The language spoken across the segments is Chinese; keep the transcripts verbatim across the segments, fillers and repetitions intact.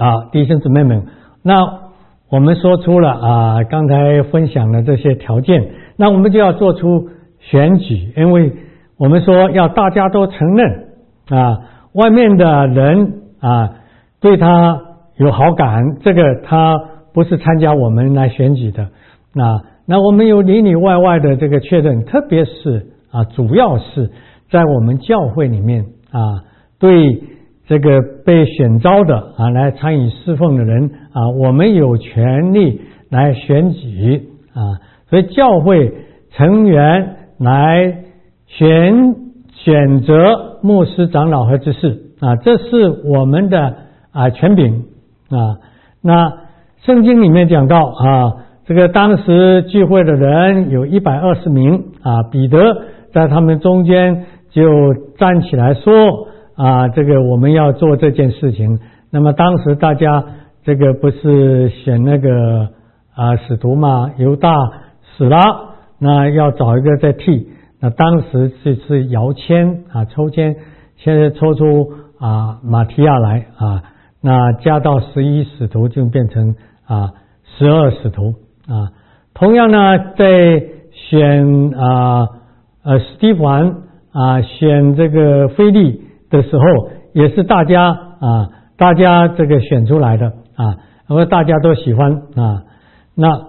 啊，弟兄姊妹们，那我们说出了啊，刚才分享的这些条件，那我们就要做出选举，因为我们说要大家都承认啊，外面的人啊对他有好感，这个他不是参加我们来选举的啊，那我们有里里外外的这个确认，特别是啊，主要是在我们教会里面啊，对这个被选召的啊来参与侍奉的人啊，我们有权利来选举啊，所以教会成员来选选择牧师、长老和执事啊，这是我们的啊权柄啊。那圣经里面讲到啊，这个当时聚会的人有一百二十名啊，彼得在他们中间就站起来说啊，这个我们要做这件事情。那么当时大家这个不是选那个啊使徒嘛，犹大死了，那要找一个再替。那当时就是摇签啊，抽签，现在抽出啊马提亚来啊，那加到十一使徒就变成啊十二使徒啊。同样呢，在选啊呃史蒂凡啊选这个腓利的时候，也是大家啊大家这个选出来的啊，因为大家都喜欢啊。那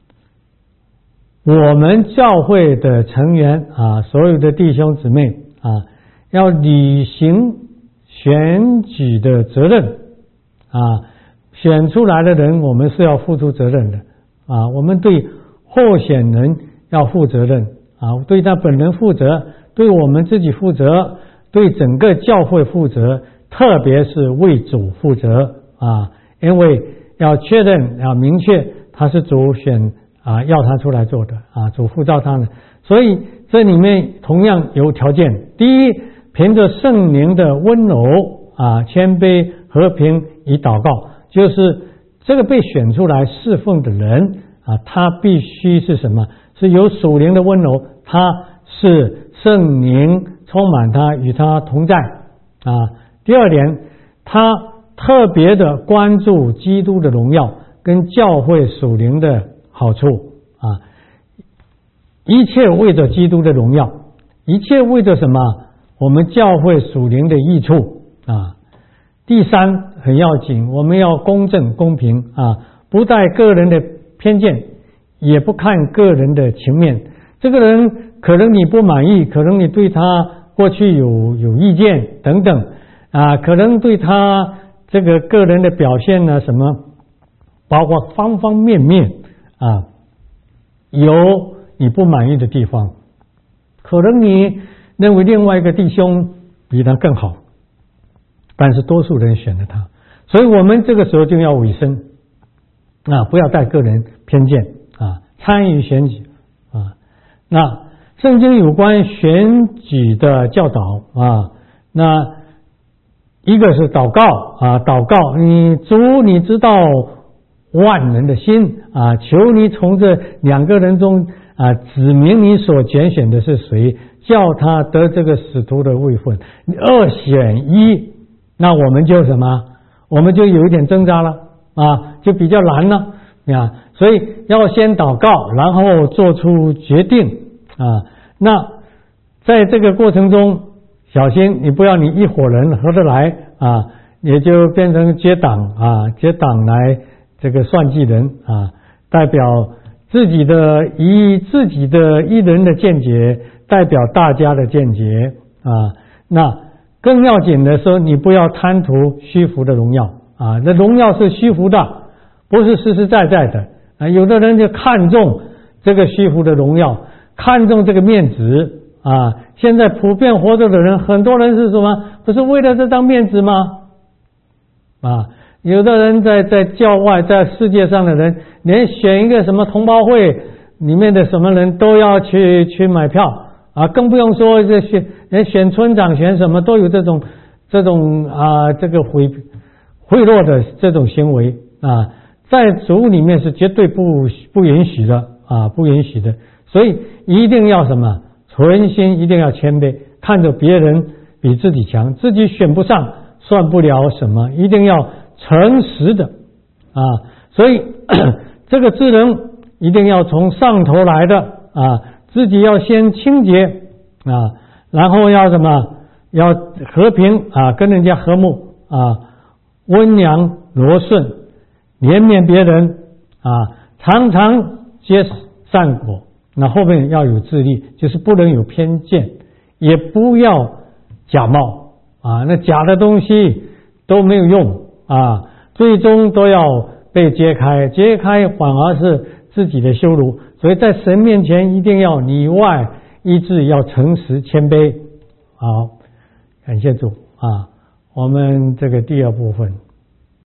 我们教会的成员啊，所有的弟兄姊妹啊，要履行选举的责任啊，选出来的人我们是要付出责任的啊，我们对候选人要负责任啊，对他本人负责，对我们自己负责，对整个教会负责，特别是为主负责啊，因为要确认要明确他是主选啊，要他出来做的啊，主呼召他们，所以这里面同样有条件。第一，凭着圣灵的温柔啊，谦卑、和平与祷告，就是这个被选出来侍奉的人啊，他必须是什么？是有属灵的温柔，他是圣灵充满他，与他同在啊。第二点，他特别的关注基督的荣耀跟教会属灵的好处啊，一切为着基督的荣耀，一切为着什么？我们教会属灵的益处啊。第三很要紧，我们要公正公平啊，不带个人的偏见，也不看个人的情面。这个人可能你不满意，可能你对他过去有有意见等等啊，可能对他这个个人的表现呢什么，包括方方面面啊，有你不满意的地方，可能你认为另外一个弟兄比他更好，但是多数人选了他，所以我们这个时候就要委身啊，不要带个人偏见啊，参与选举啊。那圣经有关选举的教导啊，那一个是祷告啊，祷告你主你知道万人的心啊，求你从这两个人中啊指明你所拣选的是谁，叫他得这个使徒的位分。二选一，那我们就什么？我们就有一点挣扎了啊，就比较难了啊。所以要先祷告，然后做出决定啊。那在这个过程中，小心你不要你一伙人合得来啊，也就变成结党啊，结党来这个算计人啊，代表自己的以自己的一人的见解代表大家的见解啊。那更要紧的说，你不要贪图虚浮的荣耀啊，那荣耀是虚浮的，不是实实在在的啊。有的人就看重这个虚浮的荣耀，看重这个面子啊。现在普遍活着的人，很多人是什么？不是为了这张面子吗？啊，有的人在在教外，在世界上的人，连选一个什么同胞会里面的什么人都要去去买票啊，更不用说这些连选村长选什么都有这种这种啊这个贿贿赂的这种行为啊，在主里面是绝对不不允许的啊，不允许的。所以一定要什么？存心一定要谦卑，看着别人比自己强，自己选不上算不了什么，一定要诚实的啊，所以这个智能一定要从上头来的啊，自己要先清洁啊，然后要什么？要和平啊，跟人家和睦啊，温良柔顺，怜悯别人啊，常常结善果。那后面要有自利，就是不能有偏见，也不要假冒啊，那假的东西都没有用啊，最终都要被揭开，揭开反而是自己的羞辱。所以在神面前一定要里外一致，要诚实谦卑。好，感谢主啊，我们这个第二部分